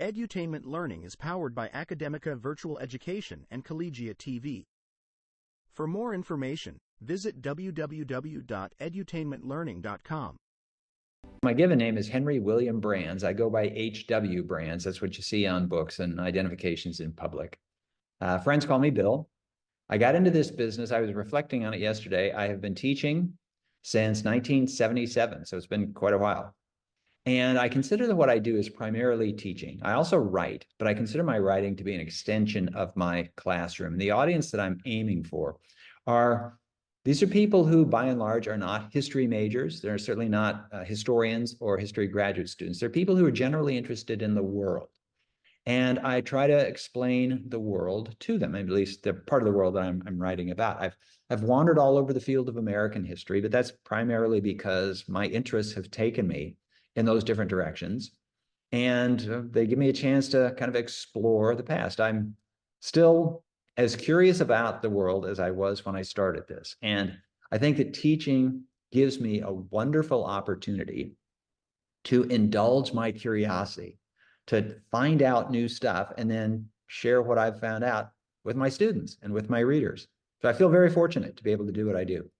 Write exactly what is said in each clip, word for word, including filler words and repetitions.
Edutainment Learning is powered by Academica Virtual Education and Collegiate T V. For more information, visit w w w dot edutainment learning dot com. My given name is Henry William Brands. I go by H W Brands. That's what you see on books and identifications in public. Uh, friends call me Bill. I got into this business. I was reflecting on it yesterday. I have been teaching since nineteen seventy-seven, so it's been quite a while. And I consider that what I do is primarily teaching. I also write, but I consider my writing to be an extension of my classroom. The audience that I'm aiming for are, these are people who, by and large, are not history majors. They're certainly not uh, historians or history graduate students. They're people who are generally interested in the world. And I try to explain the world to them, at least the part of the world that I'm, I'm writing about. I've, I've wandered all over the field of American history, but that's primarily because my interests have taken me in those different directions. And uh, they give me a chance to kind of explore the past. I'm still as curious about the world as I was when I started this. And I think that teaching gives me a wonderful opportunity to indulge my curiosity, to find out new stuff, and then share what I've found out with my students and with my readers. So I feel very fortunate to be able to do what I do.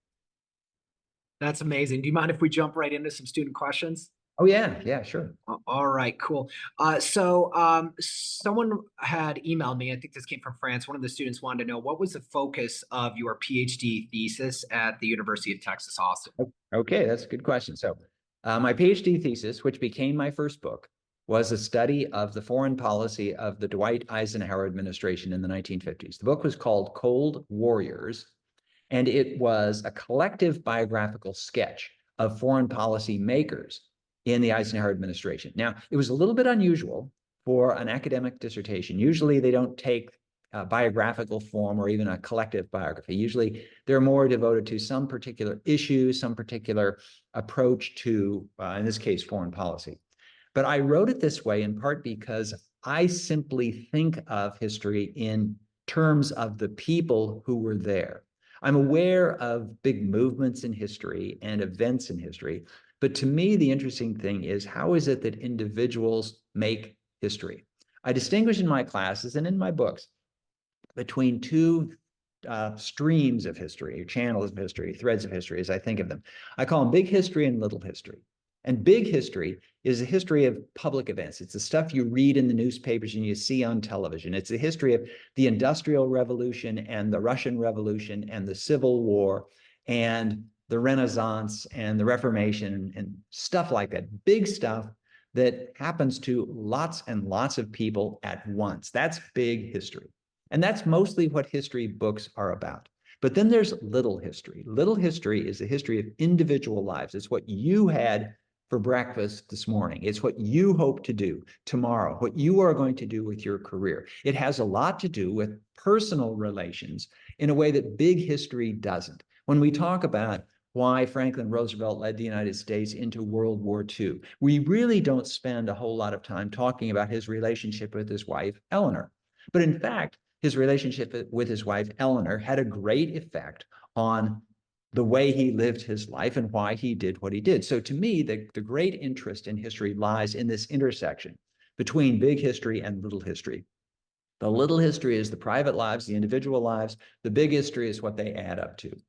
That's amazing. Do you mind if we jump right into some student questions? Oh, yeah. Yeah, sure. All right, cool. Uh, so um, someone had emailed me, I think this came from France. One of the students wanted to know, what was the focus of your PhD thesis at the University of Texas, Austin? Okay, that's a good question. So uh, my PhD thesis, which became my first book, was a study of the foreign policy of the Dwight Eisenhower administration in the nineteen fifties. The book was called Cold Warriors, and it was a collective biographical sketch of foreign policy makers in the Eisenhower administration. Now, it was a little bit unusual for an academic dissertation. Usually they don't take a biographical form or even a collective biography. Usually they're more devoted to some particular issue, some particular approach to, uh, in this case, foreign policy. But I wrote it this way in part because I simply think of history in terms of the people who were there. I'm aware of big movements in history and events in history, but to me, the interesting thing is, how is it that individuals make history? I distinguish in my classes and in my books between two uh, streams of history, or channels of history, threads of history, as I think of them. I call them big history and little history. And big history is a history of public events. It's the stuff you read in the newspapers and you see on television. It's the history of the Industrial Revolution and the Russian Revolution and the Civil War and the Renaissance and the Reformation and, and stuff like that. Big stuff that happens to lots and lots of people at once. That's big history. And that's mostly what history books are about. But then there's little history. Little history is the history of individual lives. It's what you had for breakfast this morning. It's what you hope to do tomorrow, what you are going to do with your career. It has a lot to do with personal relations in a way that big history doesn't. When we talk about why Franklin Roosevelt led the United States into World War Two, we really don't spend a whole lot of time talking about his relationship with his wife, Eleanor. But in fact, his relationship with his wife, Eleanor, had a great effect on the way he lived his life and why he did what he did. So to me, the, the great interest in history lies in this intersection between big history and little history. The little history is the private lives, the individual lives. The big history is what they add up to.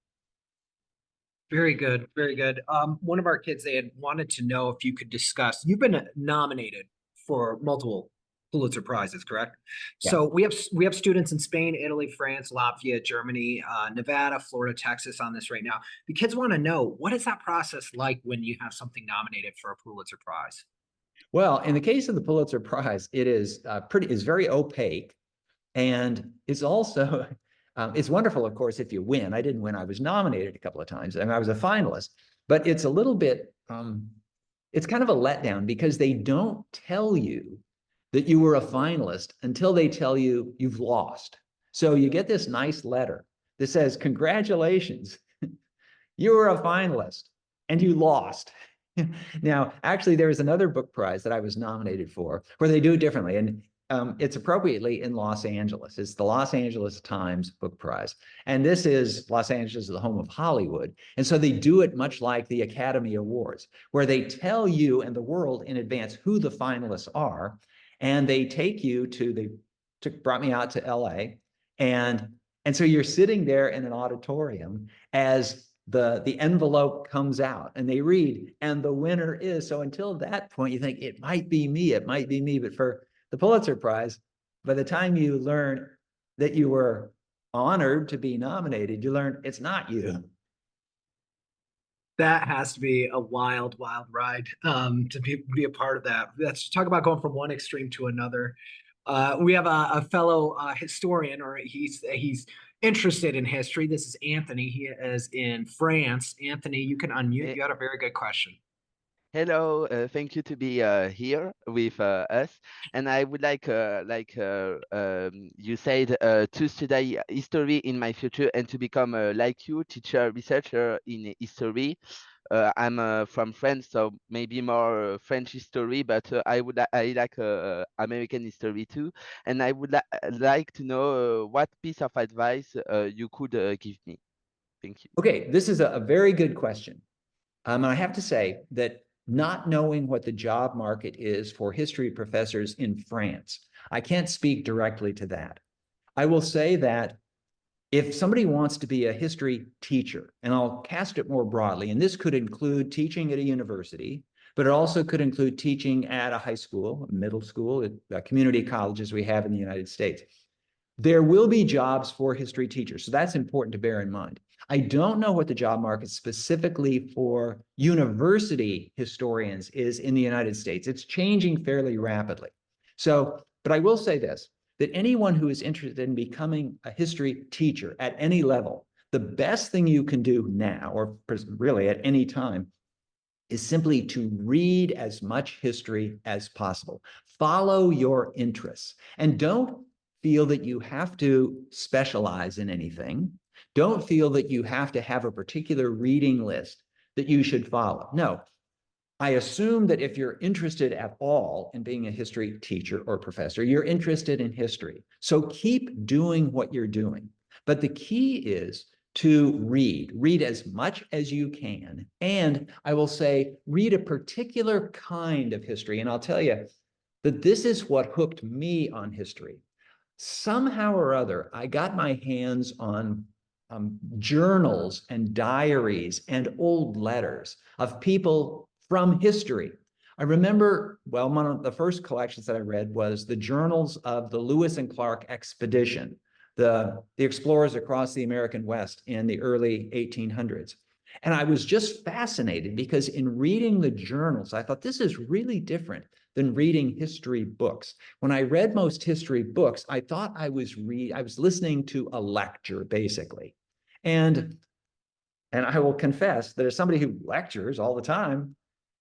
Very good, very good. Um, one of our kids, they had wanted to know if you could discuss, you've been nominated for multiple Pulitzer Prizes, correct? Yeah. So we have we have students in Spain, Italy, France, Latvia, Germany, uh, Nevada, Florida, Texas on this right now. The kids want to know, what is that process like when you have something nominated for a Pulitzer Prize? Well, in the case of the Pulitzer Prize, it is uh, pretty is very opaque, and it's also um, it's wonderful, of course, if you win. I didn't win; I was nominated a couple of times, and I was a finalist. But it's a little bit um, it's kind of a letdown because they don't tell you that you were a finalist until they tell you you've lost. So you get this nice letter that says, congratulations, you were a finalist and you lost. Now, actually, there is another book prize that I was nominated for where they do it differently. And um, it's appropriately in Los Angeles. It's the Los Angeles Times Book Prize. And this is, Los Angeles is the home of Hollywood. And so they do it much like the Academy Awards, where they tell you and the world in advance who the finalists are. And they take you to, they took, brought me out to L A. And, and so you're sitting there in an auditorium as the, the envelope comes out and they read, and the winner is, so until that point, you think it might be me, it might be me. But for the Pulitzer Prize, by the time you learn that you were honored to be nominated, you learn it's not you. That has to be a wild, wild ride um, to be, be a part of that. Let's talk about going from one extreme to another. Uh, we have a, a fellow uh, historian, or he's he's interested in history. This is Anthony. He is in France. Anthony, you can unmute. You had a very good question. Hello, uh, thank you to be uh, here with uh, us. And I would like, uh, like uh, um, you said, uh, to study history in my future and to become uh, like you, teacher, researcher in history. Uh, I'm uh, from France, so maybe more uh, French history, but uh, I would I like uh, American history too. And I would li like to know uh, what piece of advice uh, you could uh, give me. Thank you. Okay, this is a, a very good question. Um, and I have to say that not knowing what the job market is for history professors in France, I can't speak directly to that. I will say that if somebody wants to be a history teacher, and I'll cast it more broadly, and this could include teaching at a university, but it also could include teaching at a high school, a middle school, at community colleges we have in the United States. There will be jobs for history teachers, so that's important to bear in mind. I don't know what the job market specifically for university historians is in the United States. It's changing fairly rapidly. So, but I will say this, that anyone who is interested in becoming a history teacher at any level, the best thing you can do now, or really at any time, is simply to read as much history as possible. Follow your interests, and don't feel that you have to specialize in anything. Don't feel that you have to have a particular reading list that you should follow. No, I assume that if you're interested at all in being a history teacher or professor, you're interested in history. So keep doing what you're doing. But the key is to read, read as much as you can. And I will say, read a particular kind of history. And I'll tell you that this is what hooked me on history. Somehow or other, I got my hands on um, journals and diaries and old letters of people from history. I remember, well, one of the first collections that I read was the journals of the Lewis and Clark expedition, the, the explorers across the American West in the early eighteen hundreds. And I was just fascinated because in reading the journals, I thought this is really different than reading history books. When I read most history books, I thought I was read, I was listening to a lecture, basically. And, and I will confess that as somebody who lectures all the time,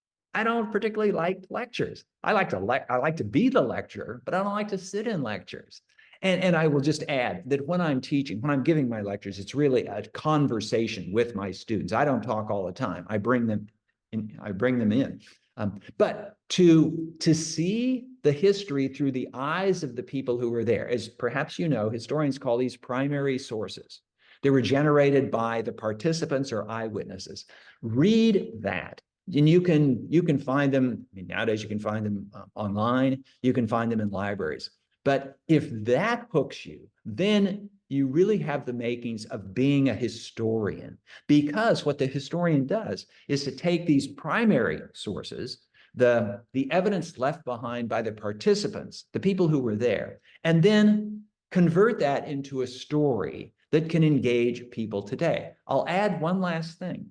I don't particularly like lectures. I like to le- I like to be the lecturer, but I don't like to sit in lectures. And, and I will just add that when I'm teaching, when I'm giving my lectures, it's really a conversation with my students. I don't talk all the time. I bring them in, I bring them in. Um, but to, to see the history through the eyes of the people who were there, as perhaps you know, historians call these primary sources. They were generated by the participants or eyewitnesses. Read that. And you can, you can find them, I mean, nowadays you can find them uh, online, you can find them in libraries. But if that hooks you, then you really have the makings of being a historian, because what the historian does is to take these primary sources, the, the evidence left behind by the participants, the people who were there, and then convert that into a story that can engage people today. I'll add one last thing.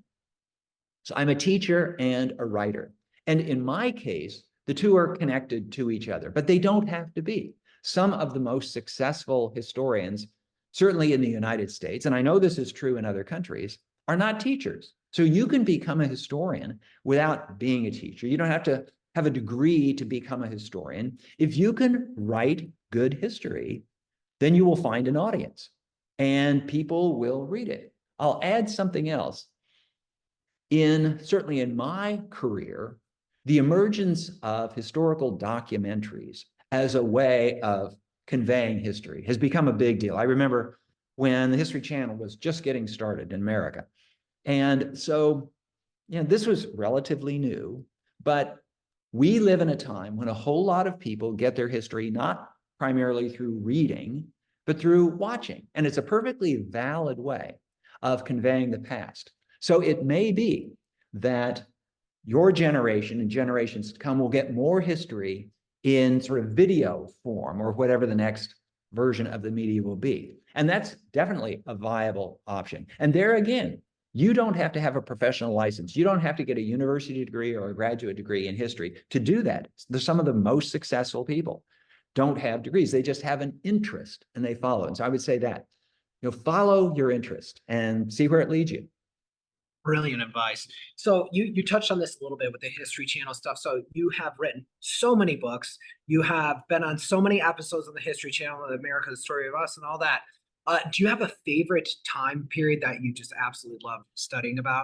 So I'm a teacher and a writer. And in my case, the two are connected to each other, but they don't have to be. Some of the most successful historians, certainly in the United States, and I know this is true in other countries, are not teachers. So you can become a historian without being a teacher. You don't have to have a degree to become a historian. If you can write good history, then you will find an audience and people will read it. I'll add something else. In, certainly in my career, the emergence of historical documentaries as a way of conveying history has become a big deal. I remember when the History Channel was just getting started in America. And so, you know, this was relatively new, but We live in a time when a whole lot of people get their history not primarily through reading, but through watching. And it's a perfectly valid way of conveying the past. So it may be that your generation and generations to come will get more history in sort of video form or whatever the next version of the media will be. And that's definitely a viable option. And there again, you don't have to have a professional license. You don't have to get a university degree or a graduate degree in history to do that. There's some of the most successful people don't have degrees. They just have an interest and they follow. And so I would say that, you know, follow your interest and see where it leads you. Brilliant advice. So you you touched on this a little bit with the History Channel stuff. So you have written so many books. You have been on so many episodes on the History Channel, America, the Story of Us, and all that. Uh, do you have a favorite time period that you just absolutely love studying about?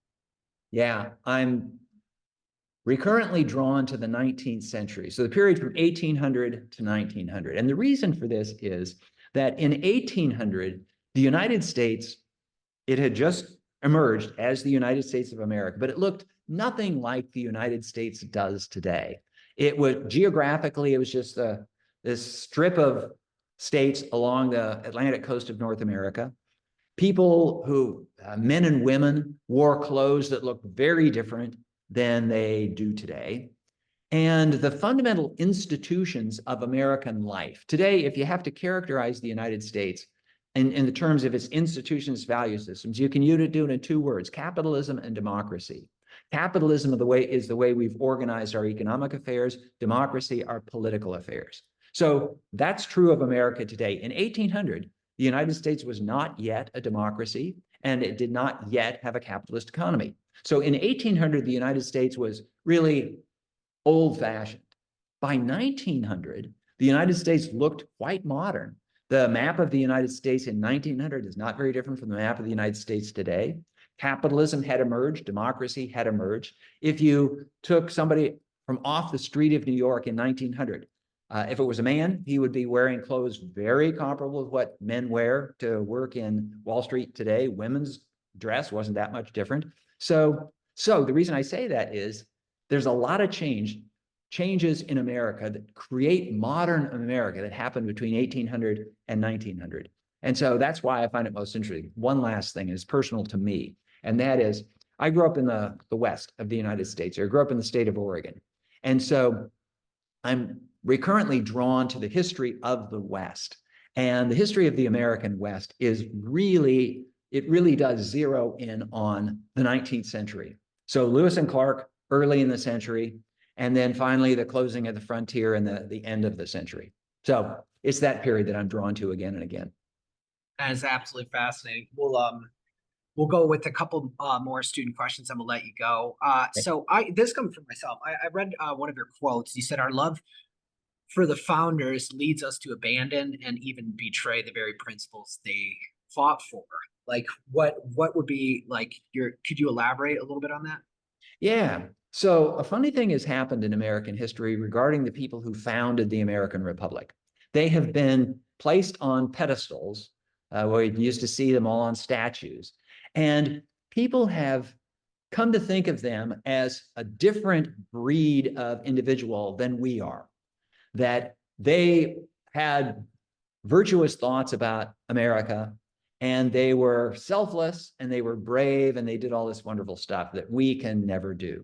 Yeah, I'm recurrently drawn to the nineteenth century. So the period from eighteen hundred to nineteen hundred. And the reason for this is that in eighteen hundred, the United States, it had just emerged as the United States of America, but it looked nothing like the United States does today. It was geographically, it was just a, this strip of states along the Atlantic coast of North America. People who, uh, men and women, wore clothes that looked very different than they do today. And the fundamental institutions of American life. Today, if you have to characterize the United States in, in the terms of its institutions, value systems, you can do it in two words: capitalism and democracy. Capitalism of the way is the way we've organized our economic affairs, democracy, our political affairs. So that's true of America today. In eighteen hundred, the United States was not yet a democracy, and it did not yet have a capitalist economy. So in eighteen hundred, the United States was really old-fashioned. By nineteen hundred, the United States looked quite modern. The map of the United States in nineteen hundred is not very different from the map of the United States today. Capitalism had emerged, democracy had emerged. If you took somebody from off the street of New York in nineteen hundred, uh, if it was a man, he would be wearing clothes very comparable with what men wear to work in Wall Street today. Women's dress wasn't that much different. So, so the reason I say that is there's a lot of change, changes in America that create modern America that happened between eighteen hundred and nineteen hundred. And so that's why I find it most interesting. One last thing is personal to me, and that is I grew up in the, the West of the United States. I grew up in the state of Oregon. And so I'm recurrently drawn to the history of the West. And the history of the American West is really, it really does zero in on the nineteenth century. So Lewis and Clark, early in the century, and then finally the closing of the frontier and the, the end of the century. So it's that period that I'm drawn to again and again. That is absolutely fascinating. We'll um we'll go with a couple uh, more student questions and we'll let you go. Uh, Okay. so I this comes from myself. I, I read uh, one of your quotes. You said, "Our love for the founders leads us to abandon and even betray the very principles they fought for." Like, what what would be like your? Could you elaborate a little bit on that? Yeah. So a funny thing has happened in American history regarding the people who founded the American Republic. They have been placed on pedestals uh, where you used to see them all on statues. And people have come to think of them as a different breed of individual than we are. That they had virtuous thoughts about America, and they were selfless, and they were brave, and they did all this wonderful stuff that we can never do.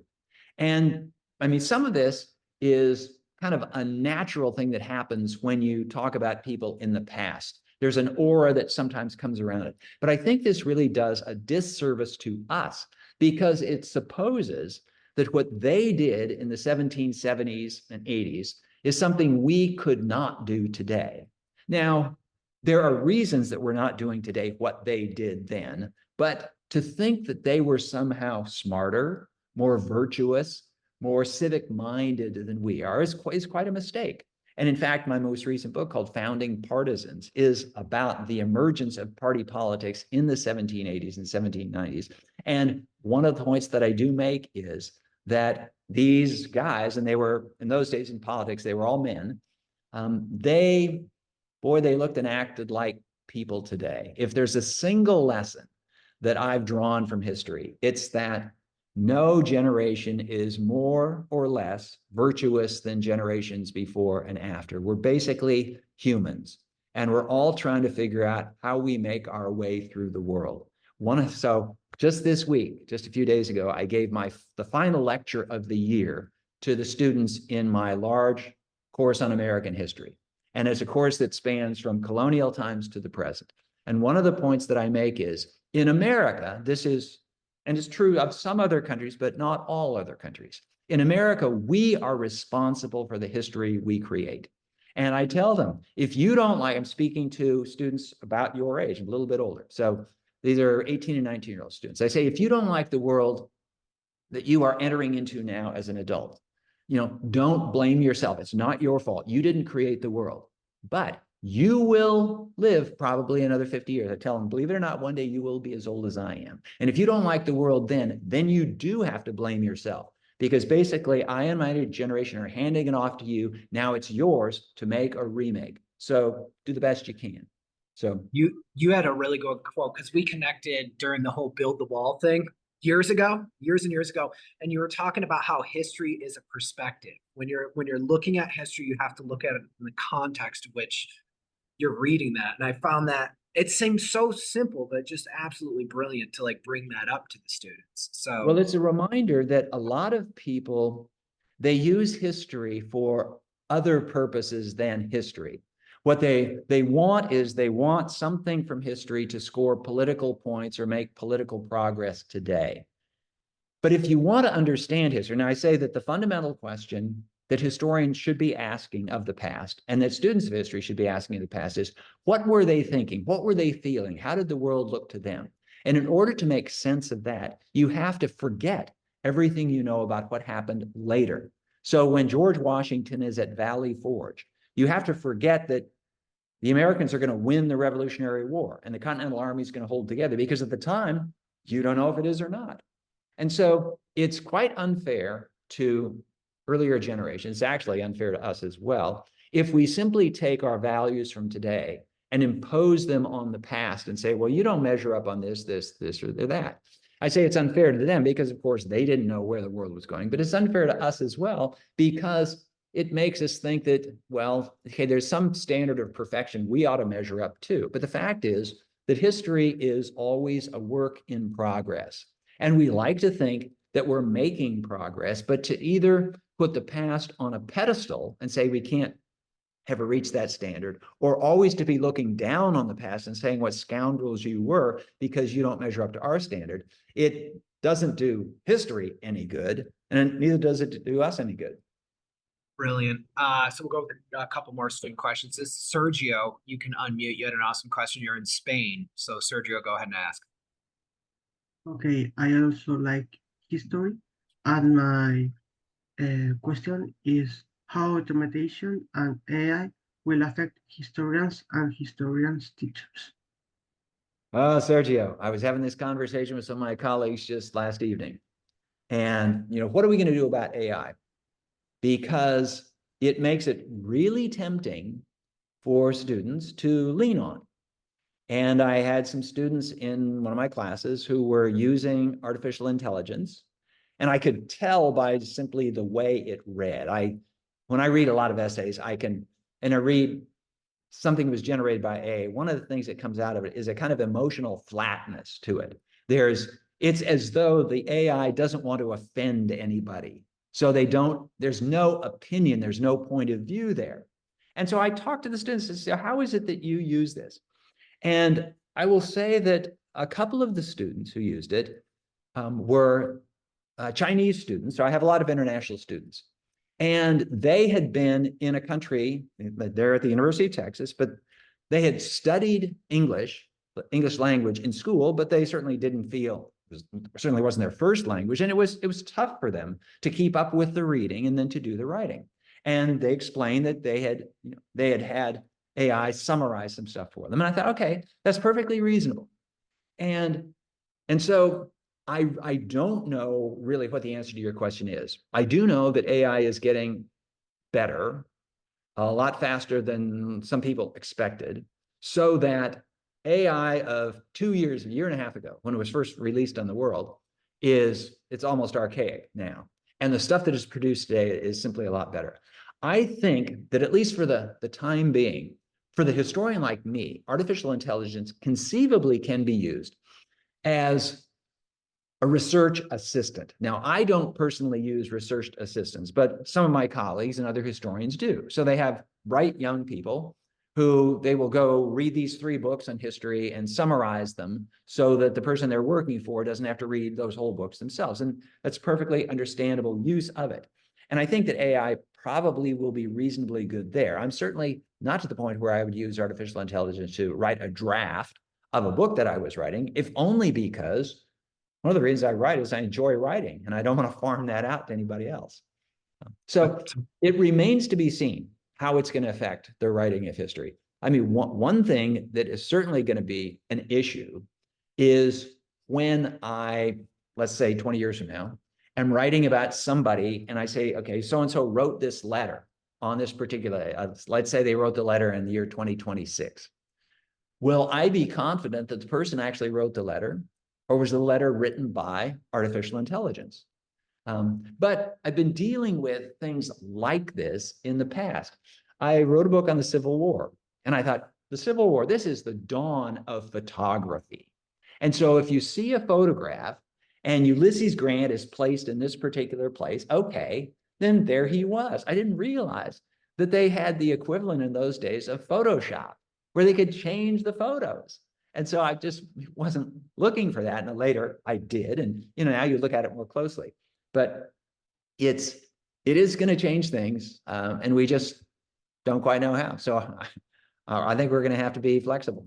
And I mean, some of this is kind of a natural thing that happens when you talk about people in the past. There's an aura that sometimes comes around it. But I think this really does a disservice to us because it supposes that what they did in the seventeen seventies and eighties is something we could not do today. Now, there are reasons that we're not doing today what they did then, but to think that they were somehow smarter, more virtuous, more civic-minded than we are is quite, is quite a mistake. And in fact, my most recent book called Founding Partisans is about the emergence of party politics in the seventeen eighties and seventeen nineties. And one of the points that I do make is that these guys, and they were, in those days in politics, they were all men, um, they, boy, they looked and acted like people today. If there's a single lesson that I've drawn from history, it's that no generation is more or less virtuous than generations before and after. We're basically humans, and we're all trying to figure out how we make our way through the world. One of, so just this week, just a few days ago, I gave my the final lecture of the year to the students in my large course on American history. And it's a course that spans from colonial times to the present. And one of the points that I make is, in America, this is, and it's true of some other countries, but not all other countries. In America, we are responsible for the history we create. And I tell them, if you don't like, I'm speaking to students about your age, a little bit older. So these are eighteen and nineteen year old students. I say, if you don't like the world that you are entering into now as an adult, you know, don't blame yourself. It's not your fault. You didn't create the world, but you will live probably another fifty years. I tell them, believe it or not, one day you will be as old as I am. And if you don't like the world then, then you do have to blame yourself, because basically I and my generation are handing it off to you. Now it's yours to make or remake. So do the best you can. So you you had a really good quote, because we connected during the whole build the wall thing years ago, years and years ago, and you were talking about how history is a perspective. When you're when you're looking at history, you have to look at it in the context of which you're reading that. And I found that it seems so simple, but just absolutely brilliant to like bring that up to the students. So well, it's a reminder that a lot of people, they use history for other purposes than history. What they they want is they want something from history to score political points or make political progress today. But if you want to understand history, now I say that the fundamental question that historians should be asking of the past, and that students of history should be asking of the past, is what were they thinking? What were they feeling? How did the world look to them? And in order to make sense of that, you have to forget everything you know about what happened later. So when George Washington is at Valley Forge, you have to forget that the Americans are going to win the Revolutionary War and the Continental Army is going to hold together, because at the time, you don't know if it is or not. And so it's quite unfair to earlier generations, it's actually unfair to us as well, if we simply take our values from today and impose them on the past and say, well, you don't measure up on this, this, this, or that. I say it's unfair to them because, of course, they didn't know where the world was going, but it's unfair to us as well, because it makes us think that, well, okay, there's some standard of perfection we ought to measure up to. But the fact is that history is always a work in progress. And we like to think that we're making progress, but to either put the past on a pedestal and say we can't ever reach that standard, or always to be looking down on the past and saying what scoundrels you were because you don't measure up to our standard, it doesn't do history any good, and neither does it do us any good. Brilliant. Uh, so we'll go with a couple more student questions. This is Sergio, you can unmute. You had an awesome question. You're in Spain. So Sergio, go ahead and ask. Okay, I also like history, and my uh, question is how automation and A I will affect historians and historians teachers. Oh, Sergio, I was having this conversation with some of my colleagues just last evening. And, you know, what are we going to do about A I? Because it makes it really tempting for students to lean on. And I had some students in one of my classes who were using artificial intelligence, and I could tell by simply the way it read. I, when I read a lot of essays, I can, and I read something that was generated by A I, one of the things that comes out of it is a kind of emotional flatness to it. There's, it's as though the A I doesn't want to offend anybody. So they don't, there's no opinion, there's no point of view there. And so I talked to the students and said, how is it that you use this? And I will say that a couple of the students who used it um, were uh, Chinese students. So I have a lot of international students. And they had been in a country, they're at the University of Texas, but they had studied English, English language in school, but they certainly didn't feel, it certainly wasn't their first language. And it was, it was tough for them to keep up with the reading and then to do the writing. And they explained that they had, you know, they had had A I summarize some stuff for them. And I thought, okay, that's perfectly reasonable. And, and so I, I don't know really what the answer to your question is. I do know that A I is getting better, a lot faster than some people expected, so that A I of two years, a year and a half ago, when it was first released on the world, is, it's almost archaic now. And the stuff that is produced today is simply a lot better. I think that at least for the, the time being, for the historian like me, artificial intelligence conceivably can be used as a research assistant. Now, I don't personally use research assistants, but some of my colleagues and other historians do. So they have bright young people who they will go read these three books on history and summarize them so that the person they're working for doesn't have to read those whole books themselves. And that's perfectly understandable use of it. And I think that A I probably will be reasonably good there. I'm certainly not to the point where I would use artificial intelligence to write a draft of a book that I was writing, if only because one of the reasons I write is I enjoy writing and I don't want to farm that out to anybody else. So it remains to be seen how it's going to affect the writing of history. I mean, one, one thing that is certainly going to be an issue is when I, let's say twenty years from now, am writing about somebody and I say, okay, so-and-so wrote this letter on this particular, uh, let's say they wrote the letter in the year twenty twenty-six. Will I be confident that the person actually wrote the letter, or was the letter written by artificial intelligence? Um, but I've been dealing with things like this in the past. I wrote a book on the Civil War, and I thought, the Civil War, this is the dawn of photography. And so if you see a photograph and Ulysses Grant is placed in this particular place, okay, then there he was. I didn't realize that they had the equivalent in those days of Photoshop, where they could change the photos. And so I just wasn't looking for that. And later I did. And you know, now you look at it more closely. But it's, it is going to change things. Um, and we just don't quite know how. So uh, I think we're going to have to be flexible.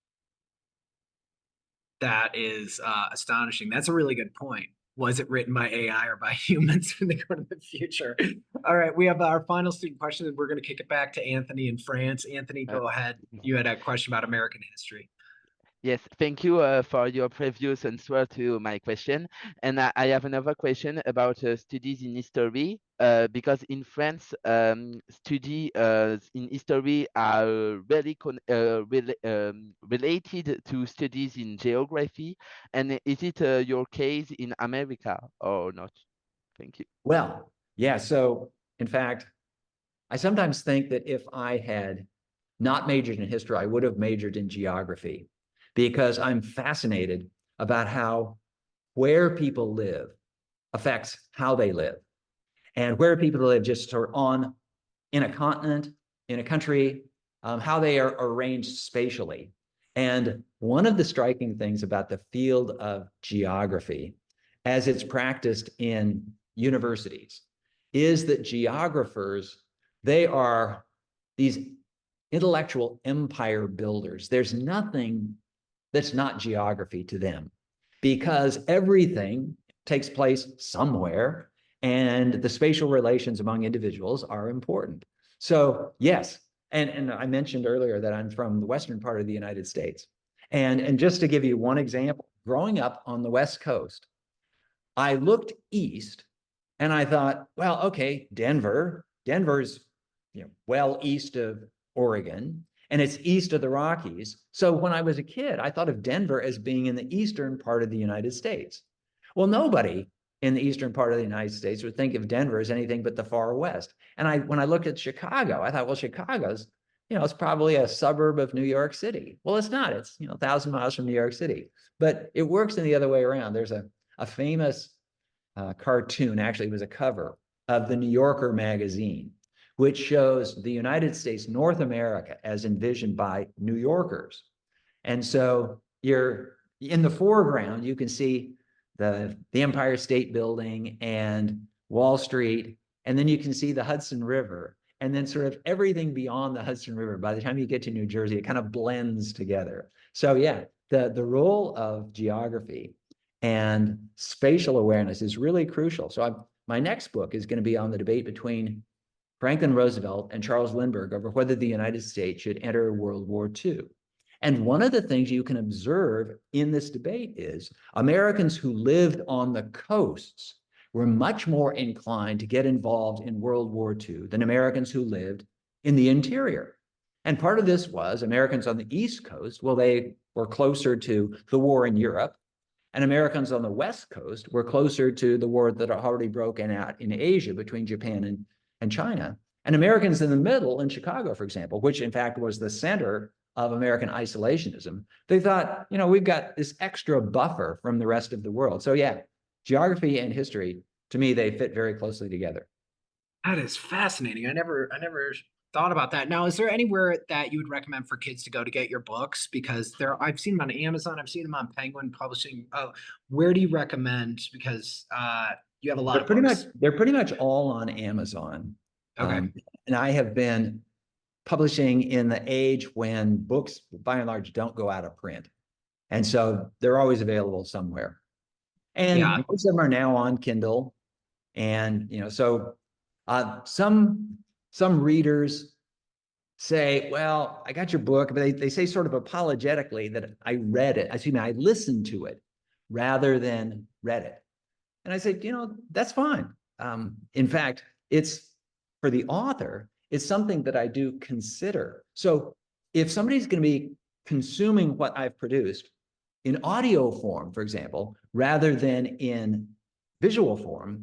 That is uh, astonishing. That's a really good point. Was it written by A I or by humans when they go to the future? All right, we have our final student question, and we're going to kick it back to Anthony in France. Anthony, go uh, ahead. You had a question about American history. Yes, thank you uh, for your previous answer to my question. And I, I have another question about uh, studies in history, uh, because in France, um, studies uh, in history are really con uh, rel um, related to studies in geography. And is it uh, your case in America or not? Thank you. Well, yeah, so in fact, I sometimes think that if I had not majored in history, I would have majored in geography, because I'm fascinated about how where people live affects how they live, and where people live just sort of on in a continent, in a country, um, how they are arranged spatially. And one of the striking things about the field of geography, as it's practiced in universities, is that geographers, they are these intellectual empire builders. There's nothing that's not geography to them, because everything takes place somewhere and the spatial relations among individuals are important. So yes, and, and I mentioned earlier that I'm from the western part of the United States. And, and just to give you one example, growing up on the West Coast, I looked east and I thought, well, okay, Denver, Denver's you know, well east of Oregon, and it's east of the Rockies. So when I was a kid, I thought of Denver as being in the eastern part of the United States. Well, nobody in the eastern part of the United States would think of Denver as anything but the far west. And I, when I looked at Chicago, I thought, well, Chicago's, you know, it's probably a suburb of New York City. Well, it's not. It's, you know, a thousand miles from New York City. But it works in the other way around. There's a, a famous uh, cartoon, actually it was a cover of the New Yorker magazine, which shows the United States, North America, as envisioned by New Yorkers. And so you're in the foreground, you can see the, the Empire State Building and Wall Street, and then you can see the Hudson River, and then sort of everything beyond the Hudson River. By the time you get to New Jersey, it kind of blends together. So yeah, the, the role of geography and spatial awareness is really crucial. So I'm, my next book is going to be on the debate between Franklin Roosevelt and Charles Lindbergh over whether the United States should enter World War Two. And one of the things you can observe in this debate is Americans who lived on the coasts were much more inclined to get involved in World War Two than Americans who lived in the interior. And part of this was Americans on the East Coast, well, they were closer to the war in Europe, And Americans on the West Coast were closer to the war that had already broken out in Asia between Japan and, and China. And Americans in the middle, in Chicago, for example, which in fact was the center of American isolationism, they thought, you know, we've got this extra buffer from the rest of the world. So yeah, geography and history, to me, they fit very closely together. That is fascinating. I never, I never thought about that. Now, is there anywhere that you would recommend for kids to go to get your books? Because there, I've seen them on Amazon, I've seen them on Penguin Publishing. Oh, where do you recommend? Because uh, you have a lot They're of pretty books. much they're pretty much all on Amazon. Okay. Um, and I have been publishing in the age when books, by and large, don't go out of print, and so they're always available somewhere. And Yeah. most of them are now on Kindle, and you know, so uh, some some readers say, "Well, I got your book," but they they say sort of apologetically that I read it. Excuse me, I listened to it rather than read it. And I said, you know, that's fine. Um, in fact, it's for the author, it's something that I do consider. So if somebody's going to be consuming what I've produced in audio form, for example, rather than in visual form,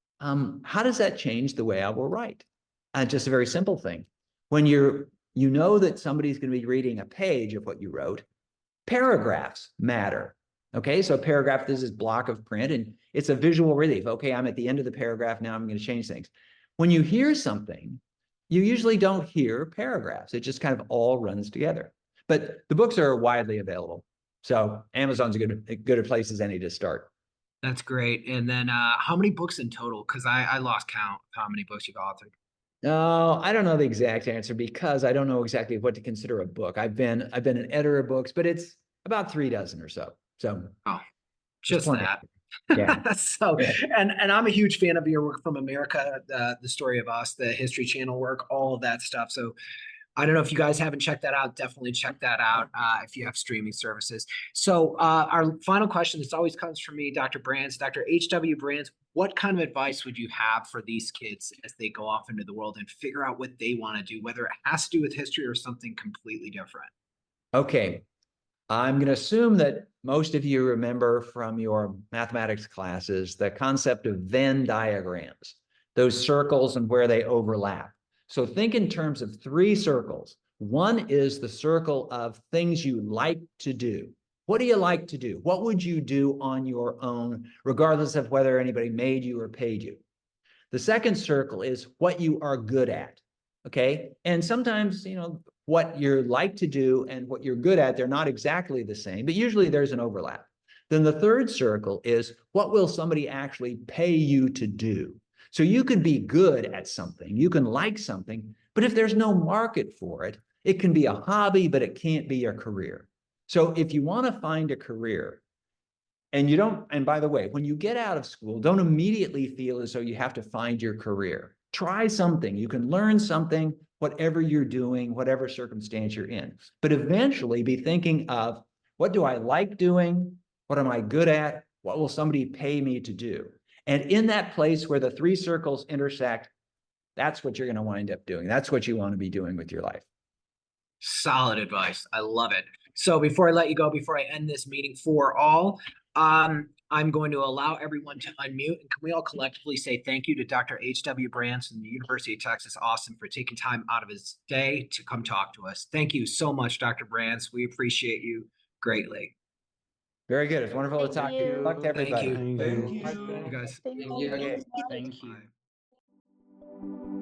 um, how does that change the way I will write? Uh, just a very simple thing. When you're, you know that somebody's going to be reading a page of what you wrote, paragraphs matter. Okay, so paragraph, this is block of print, and it's a visual relief. Okay, I'm at the end of the paragraph, now I'm going to change things. When you hear something, you usually don't hear paragraphs. It just kind of all runs together. But the books are widely available. So Amazon's a good, a good a place as any to start. That's great. And then uh, how many books in total? Because I, I lost count how many books you've authored. No, I don't know the exact answer because I don't know exactly what to consider a book. I've been I've been an editor of books, but it's about three dozen or so. So oh, just that. Yeah. so, yeah. and and I'm a huge fan of your work from America, uh, the Story of Us, the History Channel work, all of that stuff. So, I don't know if you guys haven't checked that out. Definitely check that out uh, if you have streaming services. So, uh, our final question, this always comes from me, Doctor Brands, Doctor H W Brands. What kind of advice would you have for these kids as they go off into the world and figure out what they want to do, whether it has to do with history or something completely different? Okay. I'm going to assume that most of you remember from your mathematics classes the concept of Venn diagrams, those circles and where they overlap. So think in terms of three circles. One is the circle of things you like to do. What do you like to do? What would you do on your own, regardless of whether anybody made you or paid you? The second circle is what you are good at. Okay. And sometimes, you know, what you like to do and what you're good at, they're not exactly the same, but usually there's an overlap. Then the third circle is what will somebody actually pay you to do? So you can be good at something, you can like something, but if there's no market for it, it can be a hobby, but it can't be a career. So if you want to find a career, and you don't, and by the way, when you get out of school, don't immediately feel as though you have to find your career. Try something. You can learn something, whatever you're doing, whatever circumstance you're in. But eventually be thinking of, what do I like doing? What am I good at? What will somebody pay me to do? And in that place where the three circles intersect, that's what you're going to wind up doing. That's what you want to be doing with your life. Solid advice. I love it. So before I let you go, before I end this meeting for all, um, I'm going to allow everyone to unmute. And can we all collectively say thank you to Doctor H W Brands from the University of Texas, Austin, for taking time out of his day to come talk to us. Thank you so much, Doctor Brands. We appreciate you greatly. Very good. It's wonderful to talk to you. Good luck to everybody. Thank you. Thank you. You guys. Thank Okay. you. Thank you. Bye.